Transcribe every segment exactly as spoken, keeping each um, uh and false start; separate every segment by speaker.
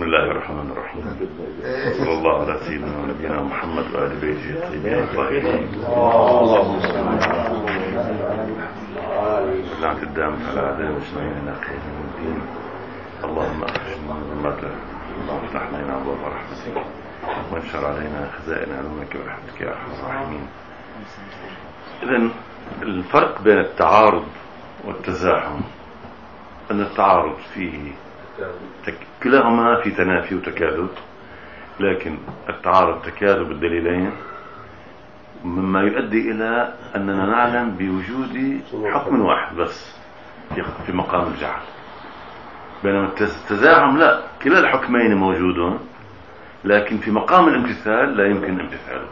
Speaker 1: بسم الله الرحمن الرحيم. صلى الله على سيدنا ونبينا محمد وآل بيته الطيبين الطاهرين. اللهم صل على الدام على أعداء المسلمين إلى خير الدين. اللهم أخرجنا من ظلمات اللهم افتح لنا أبواب رحمتك وانشر علينا خزائن علومك برحمتك يا أرحم الراحمين. إذن الفرق بين التعارض والتزاحم أن التعارض فيه كلاهما في تنافي وتكاذب، لكن التعارض تكاذب الدليلين مما يؤدي إلى أننا نعلم بوجود حكم واحد بس في مقام الجعل، بينما التزاحم لا، كلا الحكمين موجودون لكن في مقام الامتثال لا يمكن امتثاله،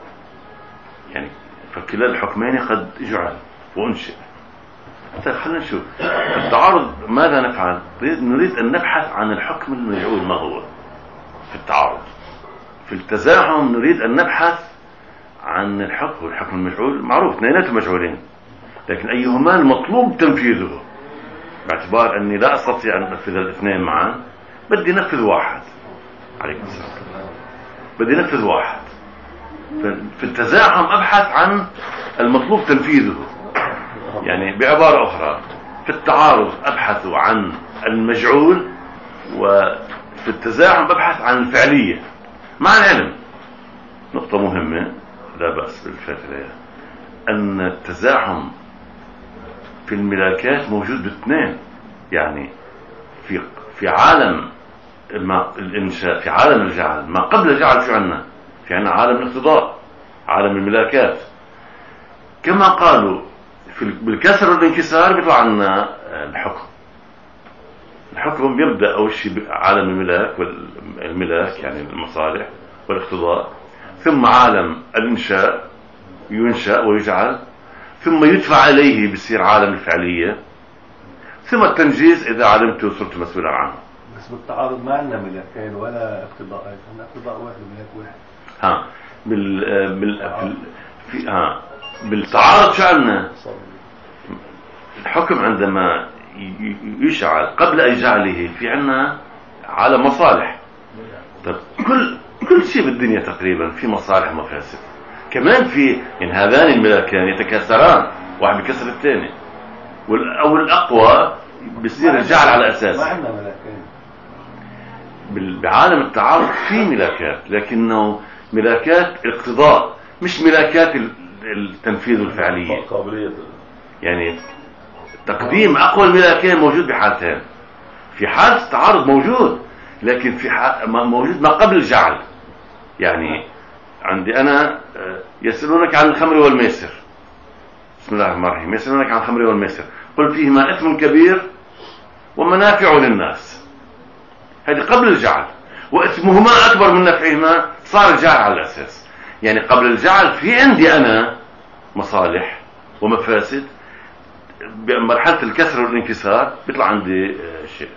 Speaker 1: يعني فكلا الحكمين قد جعل وانشئ. خلينا نشوف التعارض ماذا نفعل. نريد أن نبحث عن الحكم المجعول ما هو في التعارض. في التزاحم نريد أن نبحث عن الحكم، والحكم المجعول معروف اثنيناتهم مجعولين، لكن أيهما المطلوب تنفيذه، باعتبار أني لا أستطيع أن أنفذ الاثنين معا، بدي نفذ واحد. عليكم السلام. بدي نفذ واحد. في التزاحم أبحث عن المطلوب تنفيذه، يعني بعبارة أخرى في التعارض أبحث عن المجعول، وفي التزاحم ببحث عن الفعلية مع العلم. نقطة مهمة لا بأس بالفترة، أن التزاحم في الملاكات موجود باثنين، يعني في في عالم ما الإنشاء، في عالم الجعل ما قبل الجعل في عنا في عنا عالم الاقتضاء، عالم الملاكات. كما قالوا بالكسر والانكسار بيطلع عنا الحكم. الحكم يبدأ أول شيء بعالم الملاك والملاك يعني المصالح والاقتضاء، ثم عالم الإنشاء ينشأ ويجعل، ثم يدفع إليه بيصير عالم الفعلية، ثم التنجيز إذا علمت وصرت مسؤولا عنه.
Speaker 2: بس بالتعارض ما عندنا ملاكين ولا اقتضاء، عندنا اقتضاء واحد وملاك واحد.
Speaker 1: ها بال بال في ها بالتعارض شو عندنا؟ الحكم عندما يشعل قبل إجعاله في عنا على مصالح. طب كل كل شيء بالدنيا تقريبا في مصالح ومفاسد، كمان في يعني هذان الملاكان يتكاثران، واحد بكسر الثاني، او الاقوى بيصير الجعل على اساس.
Speaker 2: ما عندنا ملاكين
Speaker 1: بعالم التعارض، في ملاكات لكنه ملاكات اقتضاء مش ملاكات التنفيذ الفعلية. يعني تقديم اقوى الملاكين موجود بحالتين، في حالة التعارض موجود، لكن في موجود ما قبل الجعل. يعني عندي انا يسألونك عن الخمر والميسر، بسم الله الرحمن الرحيم، يسألونك عن الخمر والميسر قل فيهما اثم كبير ومنافع للناس، هذه قبل الجعل، واثمهما اكبر من نفعهما، صار الجعل على الاساس. يعني قبل الجعل في عندي انا مصالح ومفاسد، بمرحلة الكسر والانكسار بيطلع عندي شيء.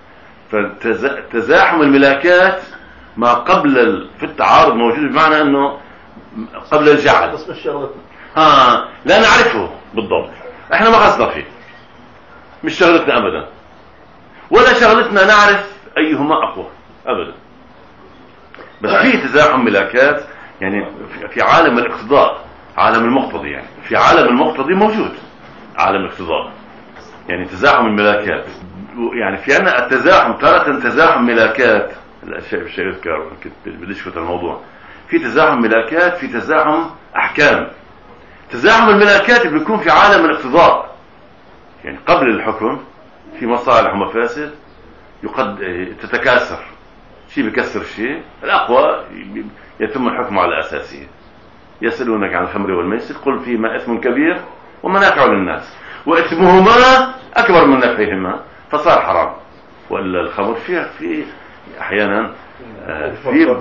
Speaker 1: فتزاحم الملاكات ما قبل في التعارض موجود، بمعنى انه قبل الجعل
Speaker 2: بس مش شغلتنا.
Speaker 1: ها لا نعرفه بالضبط، احنا ما قصدنا فيه، مش شغلتنا ابدا، ولا شغلتنا نعرف ايهما اقوى ابدا. بس في تزاحم ملاكات، يعني في عالم الاقتضاء، عالم المقتضي، يعني في عالم المقتضي موجود عالم الاقتضاء، يعني تزاحم الملاكات. يعني في عنا التزاحم تارة تزاحم ملاكات، الاشياء الشيء يذكر بديش فوت الموضوع، في تزاحم ملاكات، في تزاحم احكام. تزاحم الملاكات بيكون في عالم الاقتضاء، يعني قبل الحكم في مصالح ومفاسد يقد تتكاثر، شيء بكسر شيء، الاقوى يتم الحكم على اساسيه. يسألونك عن الخمر والميسر قل فيهما اثم كبير ومنافع للناس واثمهما اكبر من نفعهما، فصار حرام. والا الخمر فيها في احيانا في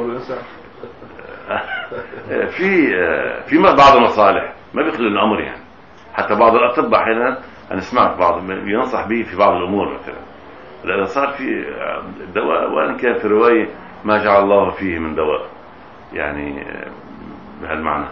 Speaker 1: في في بعض المصالح ما بيخلي الامر، يعني حتى بعض الاطباء احيانا انا سمعت بعض ينصح به في بعض الامور، مثلا لأن صار في دواء وان كان في روايه ما جعل الله فيه من دواء، يعني بهالمعنى.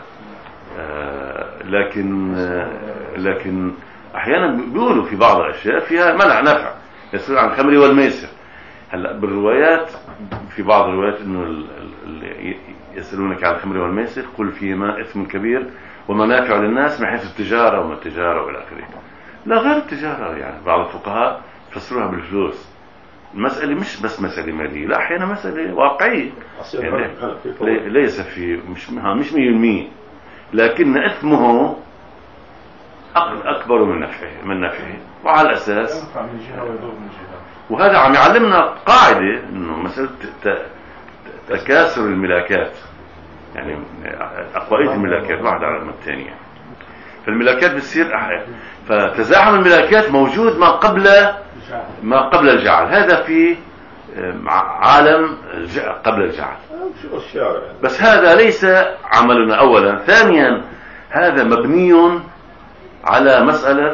Speaker 1: لكن لكن احيانا بيقولوا في بعض الاشياء فيها منع نفع، يسأل عن الخمر والميسر، هلا بالروايات في بعض الروايات انه ال- ال- يسألونك عن الخمر والميسر قل فيهما اثم كبير ومنافع للناس من حيث التجاره وما التجاره والى اخره. لا غير التجاره، يعني بعض الفقهاء فسروها بالفلوس. المسألة مش بس مسألة مالية، لا أحيانا مسألة واقعية، يعني لي- ليس في مش مش مية بالمية، لكن إثمه أك- أكبر من نفعه من نفعه وعلى الأساس.
Speaker 3: ينفع من جهة ويضر من جهة.
Speaker 1: وهذا عم يعلمنا قاعدة إنه مسألة ت- تكاثر الملاكات، يعني أقوية الملاكات واحدة على الثانية، فالملاكات بتصير أح- فتزاحم الملاكات موجود ما قبل ما قبل الجعل. هذا في عالم الج- قبل الجعل،
Speaker 3: شو الشارع يعني.
Speaker 1: بس هذا ليس عملنا أولا. ثانيا هذا مبني على مسألة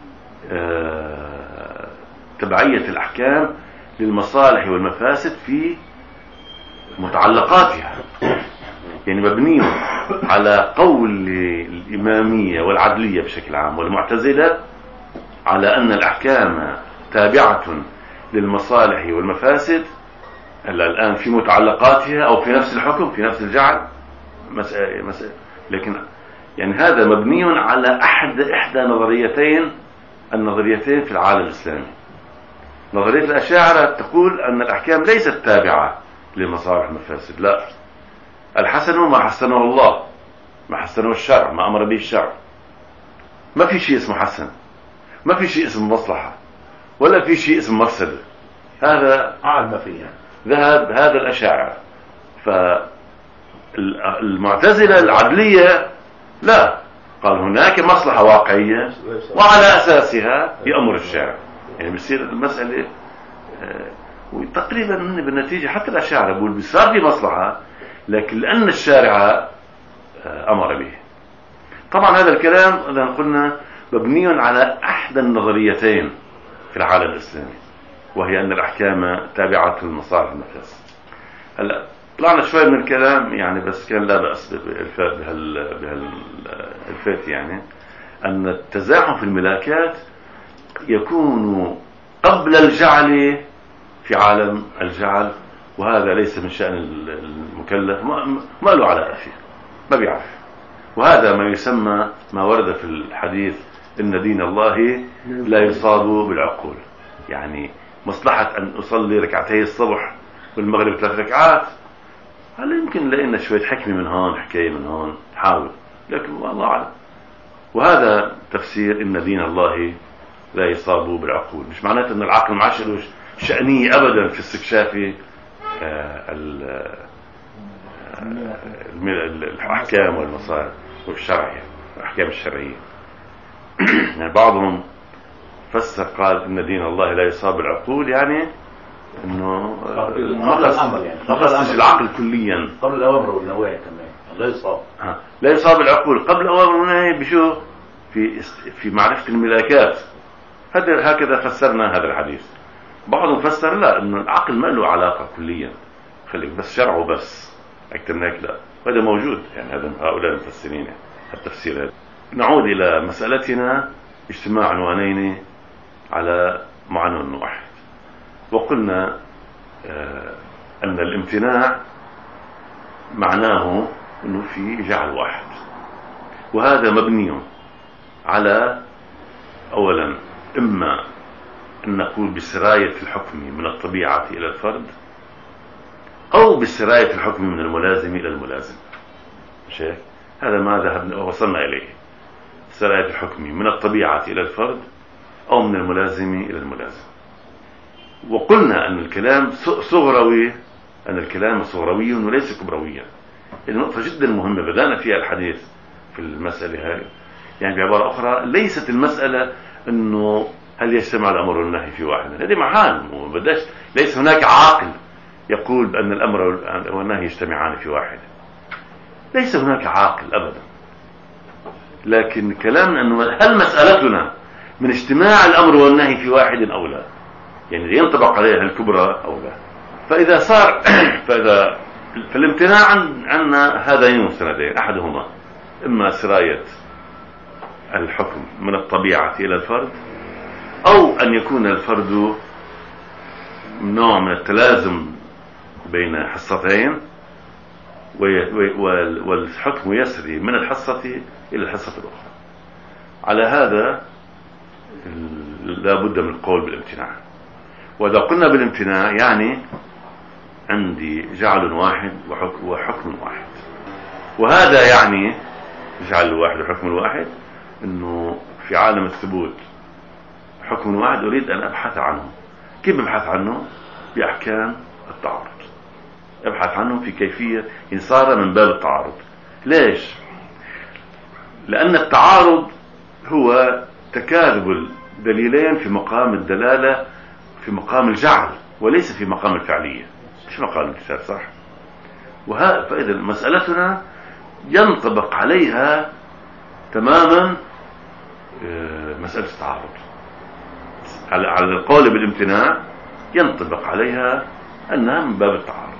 Speaker 1: آه، تبعية الأحكام للمصالح والمفاسد في متعلقاتها، يعني مبني على قول الإمامية والعدلية بشكل عام والمعتزلة على أن الأحكام تابعة للمصالح والمفاسد. هلا الآن في متعلقاتها أو في نفس الحكم في نفس الجعل مسألة مسألة، لكن يعني هذا مبني على أحد إحدى نظريتين النظريتين في العالم الإسلامي. نظرية الأشاعرة تقول أن الأحكام ليست تابعة للمصالح والمفاسد، لا، الحسن ما حسنه الله، ما حسنه الشرع، ما أمر به الشرع. ما في شيء اسمه حسن، ما في شيء اسمه مصلحة، ولا في شيء اسمه مفسدة. هذا
Speaker 3: أعلى ما فيه يعني.
Speaker 1: ذهب هذا الأشاعرة. فالمعتزلة العدلية لا، قال هناك مصلحة واقعية وعلى أساسها يأمر الشارع. يعني بصير المسألة آه، وتقريبا بالنتيجة حتى الأشاعرة بيقول بصار في مصلحة، لكن لأن الشارع آه، أمر به. طبعا هذا الكلام إذا قلنا مبني على أحدى النظريتين في العالم الإسلامي، وهي أن الأحكام تابعة للمصالح والمفاسد. هلا طلعنا شوي من الكلام يعني، بس كان لا بأس بهال بهالفات، يعني أن التزاحم في الملاكات يكون قبل الجعل في عالم الجعل، وهذا ليس من شأن المكلف، ما, ما له علاقة فيه، ما بيعرف. وهذا ما يسمى ما ورد في الحديث إن دين الله لا يصاب بالعقول. يعني مصلحة أن أصلي ركعتي الصبح والمغرب ثلاث ركعات، هل يمكن لقينا شوية حكمة من هون حكاية من هون حاول، لكن الله أعلم. وهذا تفسير إن دين الله لا يصاب بالعقول. مش معناته أن العقل ما عادش له شأنية أبدا في استكشاف الأحكام والمصالح والشرعية الأحكام الشرعية. يعني بعضهم فسر قال إن دين الله لا يصاب بالعقول، يعني إنه
Speaker 3: قبل الأمر، يعني
Speaker 1: ما خصش العقل كليا،
Speaker 3: قبل الأوامر والنواهي كمان لا يصاب.
Speaker 1: ها. لا يصاب العقول قبل الأوامر والنواهي بشو؟ في في معرفة الملاكات. هذا هكذا فسرنا هذا الحديث. بعضهم فسر لا، إنه العقل ما له علاقة كليا، خليك بس شرعه بس أكثر من هيك لا. هذا موجود يعني، هذا هؤلاء المفسرين يعني التفسير هذا. نعود إلى مسألتنا، اجتماع عنوانين على معنى واحد. وقلنا آه أن الامتناع معناه أنه في جعل واحد، وهذا مبني على أولا إما أن نقول بسراية الحكم من الطبيعة إلى الفرد، أو بسراية الحكم من الملازم إلى الملازم. مش هيك؟ هذا ما ذهبنا وصلنا إليه، سراية الحكم من الطبيعة إلى الفرد أو من الملازم إلى الملازم. وقلنا أن الكلام صغروي، أن الكلام صغروي وليس كبرويا. النقطة جدا مهمة بدأنا فيها الحديث في المسألة هذه. يعني بعبارة أخرى ليست المسألة أنه هل يجتمع الأمر والنهي في واحد، هذه محال، وبداش ليس هناك عاقل يقول بأن الأمر والنهي يجتمعان في واحد، ليس هناك عاقل أبدا. لكن كلامنا أنه هل مسألتنا من اجتماع الأمر والنهي في واحد أو لا، يعني ينطبق عليها الكبرى أو لا. فإذا صار فإذا فالامتناع عندنا هذين المستندين، أحدهما إما سراية الحكم من الطبيعة إلى الفرد، أو أن يكون الفرد نوع من التلازم بين حصتين، والحكم يسري من الحصة إلى الحصة الأخرى. على هذا لا بد من القول بالامتناع. وإذا قلنا بالامتناع يعني عندي جعل واحد وحكم واحد، وهذا يعني جعل واحد وحكم واحد انه في عالم الثبوت حكم واحد اريد ان ابحث عنه. كيف ببحث عنه؟ باحكام التعارض، ابحث عنه في كيفية ان صار من باب التعارض. ليش؟ لان التعارض هو تكاذب الدليلين في مقام الدلالة، في مقام الجعل، وليس في مقام الفعلية، مش مقام الامتثال، صح؟ وها فإذا مسألتنا ينطبق عليها تماما مسألة التعارض. على القول بالامتناع ينطبق عليها أنها من باب التعارض.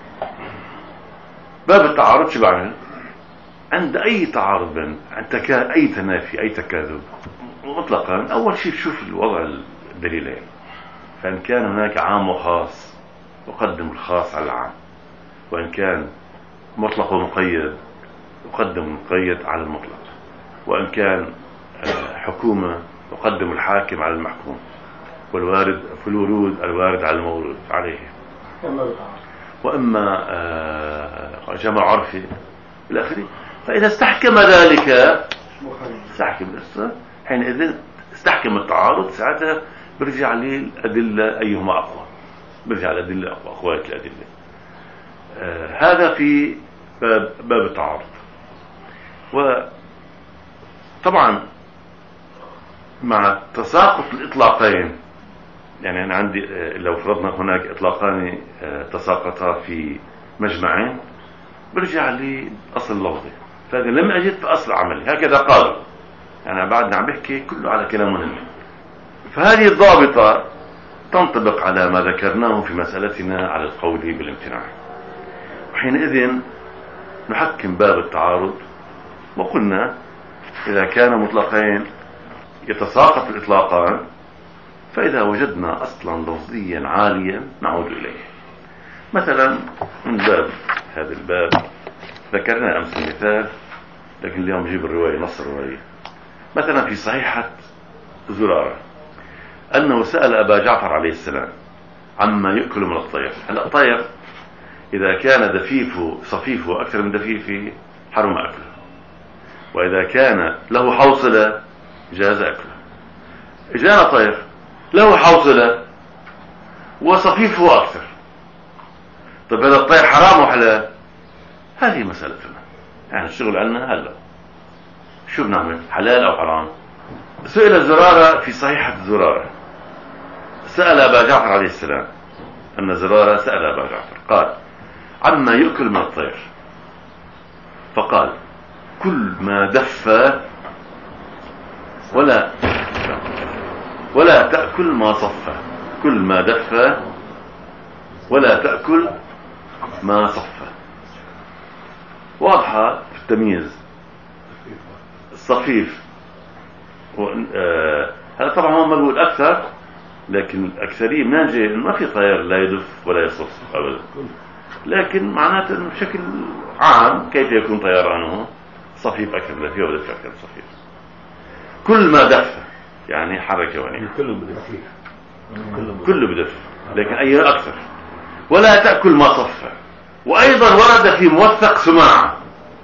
Speaker 1: باب التعارض شو بعمل؟ عند أي تعارض بين أي تنافي، أي تكاذب مطلقا، أول شيء تشوف الوضع الدليلين، فإن كان هناك عام وخاص أقدم الخاص على العام، وإن كان مطلق ومقيد أقدم المقيد على المطلق، وإن كان حكومة أقدم الحاكم على المحكوم، والوارد في الورود الوارد على المورود عليه، وإما جمع عرفي إلى آخره. فإذا استحكم ذلك استحكم حينئذ استحكم التعارض، ساعتها برجع لي الأدلة أيهما أقوى، برجع الأدلة أقوى، أخوات الأدلة. آه هذا في باب, باب التعارض. وطبعا مع تساقط الإطلاقين، يعني أنا عندي آه لو فرضنا هناك إطلاقان آه تساقطا في مجمعين، برجع لي أصل اللفظي، فإذا لم أجد فأصل عملي، هكذا قالوا. يعني بعدنا عم بحكي كله على كلام مهم. فهذه الضابطة تنطبق على ما ذكرناه في مسألتنا على القول بالامتناع. وحينئذ نحكم باب التعارض، وقلنا إذا كان مطلقين يتساقط الإطلاقان، فإذا وجدنا أصلا لفظيا عاليا نعود إليه. مثلا من باب هذا الباب ذكرنا أمس المثال، لكن اليوم نجيب الرواية، نص الرواية. مثلا في صحيحة زرارة أنه سأل أبا جعفر عليه السلام عما يأكل من الطير. هلا الطير إذا كان دفيفه صفيفه أكثر من دفيفه حرم أكله، وإذا كان له حوصلة جاز أكله. إجانا طير له حوصلة وصفيفه أكثر، طيب هذا الطير حرام وحلال؟ هذه مسألتنا، يعني الشغل عنا هلا شو بنعمل، حلال أو حرام؟ سئل زرارة في صحيحة زرارة، سأل أبا جعفر عليه السلام، أن زرارة سأل أبا جعفر قال عما يأكل من الطير، فقال كل ما دف ولا ولا تأكل ما صف، كل ما دف ولا تأكل ما صف. واضحة في التمييز. الصفيف آه هذا طبعا هو مقول أكثر، لكن الأكثرية منين جاي؟ ما في طير لا يدف ولا يصف أبدا، لكن معناته بشكل عام كيف يكون طيرانه صفيف أكثر من دفيف ودفع أكثر من صفيف. كل ما دف يعني حركة يعني
Speaker 2: كله بدف،
Speaker 1: كله بدف، لكن أي أكثر. ولا تأكل ما صف. وأيضا ورد في موثق سماعة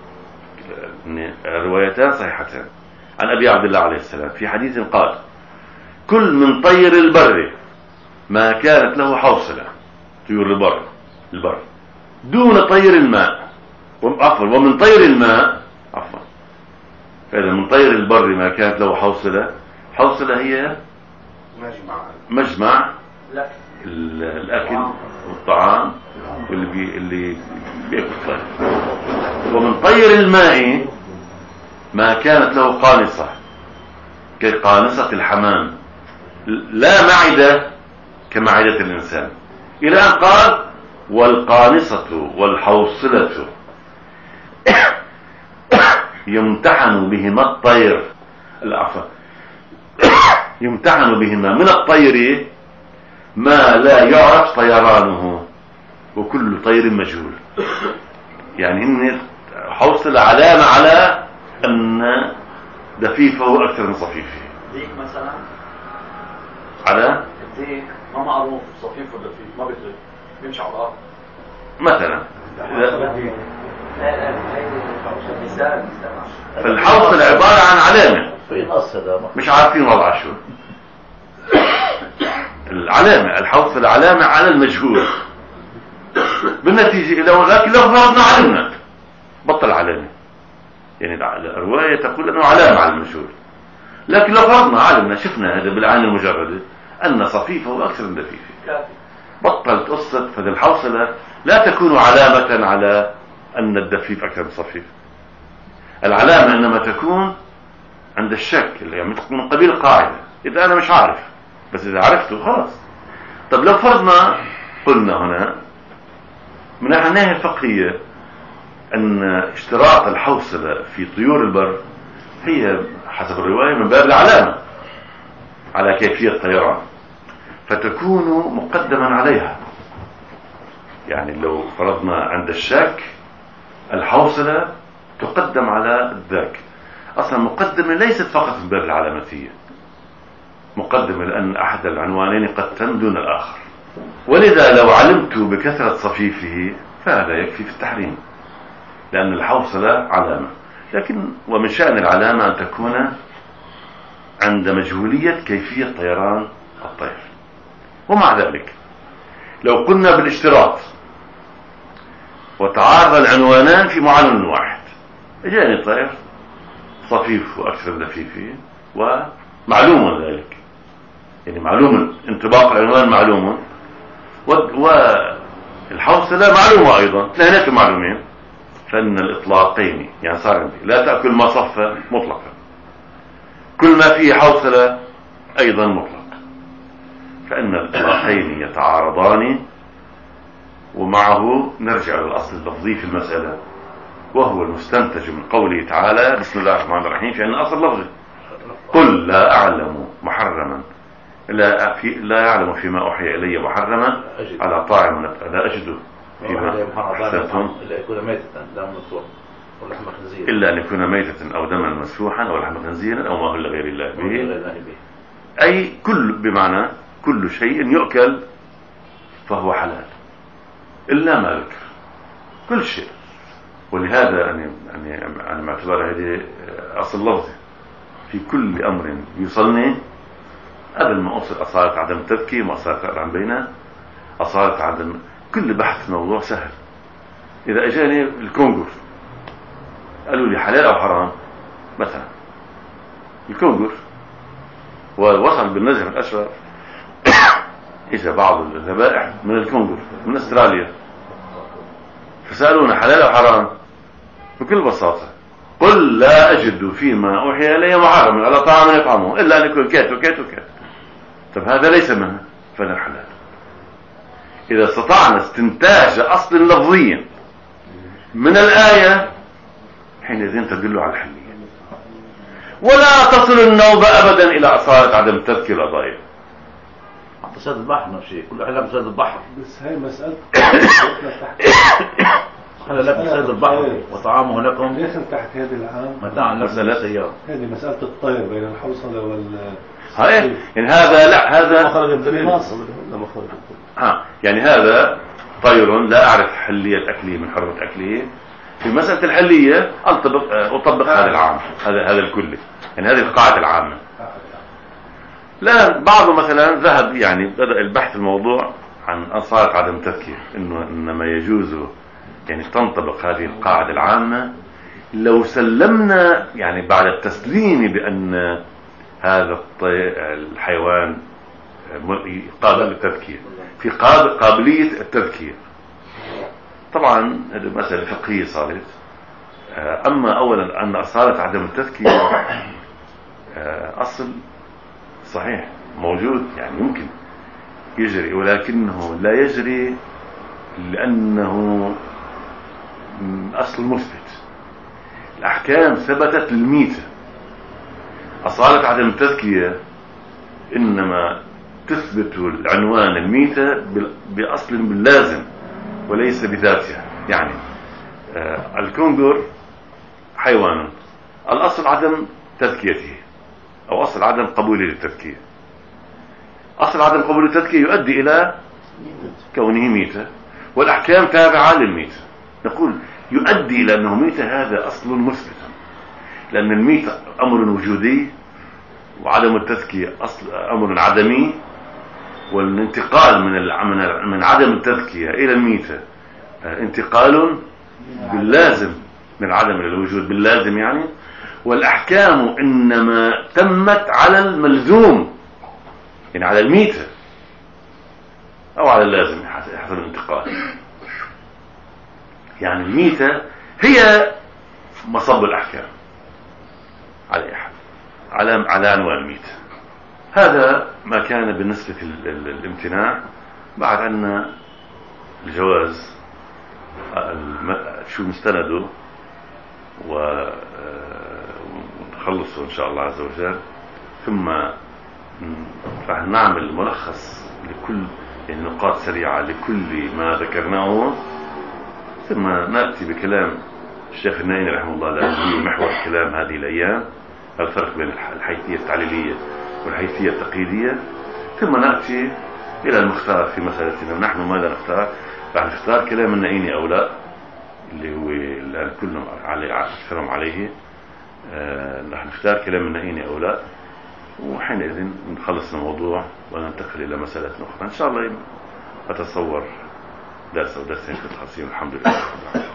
Speaker 1: روايتان صحيحتان عن أبي عبد الله عليه السلام في حديث قال كل من طير البر ما كانت له حوصلة، طيور البر البر دون طير الماء، عفوا ومن طير الماء عفوا فإذا من طير البر ما كانت له حوصلة، حوصلة هي مجمع مجمع الأكل والطعام واللي بي اللي بيأكل طير. ومن طير الماء ما كانت له قانصة كقانصة الحمام، لا معدة كمعدة الإنسان، إلى أن قال والقانصة والحوصلة يمتحن بهما الطير، العفو يمتحن بهما من الطير ما لا يعرف طيرانه وكل طير مجهول. يعني إن حوصلة علامة على أن دفيفه أكثر من صفيفه.
Speaker 4: ديك مثلا
Speaker 1: على
Speaker 4: الديك ما معروف صفيف ولا دفيف، ما بيطير بيمشي على الأرض
Speaker 1: مثلا.
Speaker 4: مثال.
Speaker 1: فالحوصلة عبارة عن علامة
Speaker 3: في نص هذا
Speaker 1: مش عارفين وضعها شو. العلامة الحوصلة علامة على المجهول. بالنتيجة لو لكن لو فرضنا علمنا بطل علامة. يعني الرواية تقول أنه علامة على المجهول، لكن لو فرضنا علمنا شفنا هذا بالعين المجردة أن صفيفه أكثر من دفيفه، بطلت قصة. فالحوصلة لا تكون علامة على أن الدفيف أكثر من صفيف. العلامة إنما تكون عند الشك، يعني تكون من قبيل قاعدة. إذا أنا مش عارف بس إذا عرفته خلاص. طب لو فرضنا قلنا هنا من الناحية الفقهية أن اشتراط الحوصلة في طيور البر هي حسب الرواية من باب العلامة على كيفية الطيران، فتكون مقدما عليها. يعني لو فرضنا عند الشك الحوصلة تقدم على الذاك. أصلا مقدمة ليست فقط من باب العلامتية، مقدمة لأن أحد العنوانين قد تندون الآخر. ولذا لو علمت بكثرة صفيفه فهذا يكفي في التحريم، لأن الحوصلة علامة. لكن ومن شأن العلامة أن تكون عند مجهولية كيفية طيران الطير. ومع ذلك لو قلنا بالاشتراط وتعارض العنوانان في معلم واحد، جاني طير صفيف وأكثر دفيفه ومعلوم ذلك، يعني معلوم انطباق العنوان معلوم والحوصلة معلومة أيضا، اثنين معلومين، فإن الإطلاقين يعني صار عندي لا تأكل ما صف مطلقا، كل ما فيه حوصلة أيضا مطلق، فإن الإطلاقين يتعارضان. ومعه نرجع للأصل اللفظي في المسألة، وهو المستنتج من قوله تعالى بسم الله الرحمن الرحيم في أن أصل لفظه قل لا أعلم محرما لا, في لا يعلم فيما أوحي إلي محرما على طاعم لا أجد فيما أحسنتم إلا أن يكون ميتة أو دما مسفوحا أو لحم خنزير أو ما أهل غير الله به، أي كل بمعنى كل شيء يؤكل فهو حلال إلا ما ذكر، كل شيء. ولهذا يعني يعني أنا معتبر هذه أصل لفظي في كل أمر يوصلني قبل ما أوصل أصالة عدم التذكير وأصالة عن بينه أصالة عدم كل بحث في موضوع سهل. إذا أجاني الكونغر قالوا لي حلال أو حرام مثلا الكونغر ووصل بالنزع الأشرف إذا بعض الذبائح من الكونغر من أستراليا، فسألونا حلال أو حرام بكل بساطة قل لا أجد فيما أوحي إلي محرما على طعام يطعمه إلا أن يكون كات وكات وكات. طب هذا ليس منه فلا حلال. إذا استطعنا استنتاج أصل لفظي من الآية حينئذ تدل على الحلية، ولا تصل النوبة أبدا إلى أصالة عدم التذكير القضايا.
Speaker 3: فساد البحر نفسه كل حاجة فساد البحر،
Speaker 2: بس هاي مسألة
Speaker 3: هذا لك فساد البحر وطعامه لكم
Speaker 2: ليس تحت هذه العام
Speaker 3: متاع لكم السيارة.
Speaker 2: هذه مسألة الطير بين الحوصلة وال
Speaker 1: هاي يعني هذا لا هذا
Speaker 3: مخرج الدليل
Speaker 1: ها يعني هذا طير لا أعرف حلية أكله من حرمة أكله. في مسألة الحلية أطبق أطبق هذا العام هذا هذا الكلي، يعني هذه القاعدة العامة. لا بعضه مثلا ذهب يعني بدأ البحث الموضوع عن أصالة عدم التذكير، إنه إنما يجوز يعني تنطبق هذه القاعدة العامة لو سلمنا يعني بعد التسليم بأن هذا الحيوان قابل للتذكير في قابلية التذكير. طبعا هذه مسألة فقهية صارت. أما أولا أن أصالة عدم التذكير أصل صحيح موجود يعني يمكن يجري، ولكنه لا يجري لأنه أصل مثبت. الأحكام ثبتت للميتة. أصالة عدم التذكية إنما تثبت العنوان الميتة بأصل باللازم وليس بذاتها. يعني آه الكونغر حيوان الأصل عدم تذكيته أو أصل عدم قبوله للتذكية. أصل عدم قبول التذكية يؤدي إلى كونه ميتة، والأحكام تابعة للميتة. نقول يؤدي إلى أنه ميتة، هذا أصل مثبت، لأن الميتة أمر وجودي وعدم التذكية أصل أمر عدمي، والانتقال من من عدم التذكية إلى الميتة انتقال باللازم، من عدم إلى الوجود باللازم يعني. والأحكام إنما تمت على الملزوم، يعني على الميتة أو على اللازم حسب الانتقال. يعني الميتة هي مصب الأحكام على أحد على على عنوان الميتة. هذا ما كان بالنسبة للامتناع. بعد عنا الجواز شو مستنده ونخلصه إن شاء الله عز وجل، ثم راح نعمل ملخص لكل يعني نقاط سريعة لكل ما ذكرناه، ثم نأتي بكلام الشيخ النائي رحمه الله الذي محور كلام هذه الأيام، الفرق بين الحيثية التعليلية والحيثية التقييدية، ثم نأتي إلى المختار في مسألتنا. نحن ماذا نختار؟ راح نختار كلام النائي أو لا، اللي هو الآن كلهم عليه أكثرهم عليه. آه راح نختار كلام النائي أو لا، وحينئذ نخلص الموضوع وننتقل إلى مسألة أخرى إن شاء الله. أتصور درس أو درسين كنت خاصين. الحمد لله.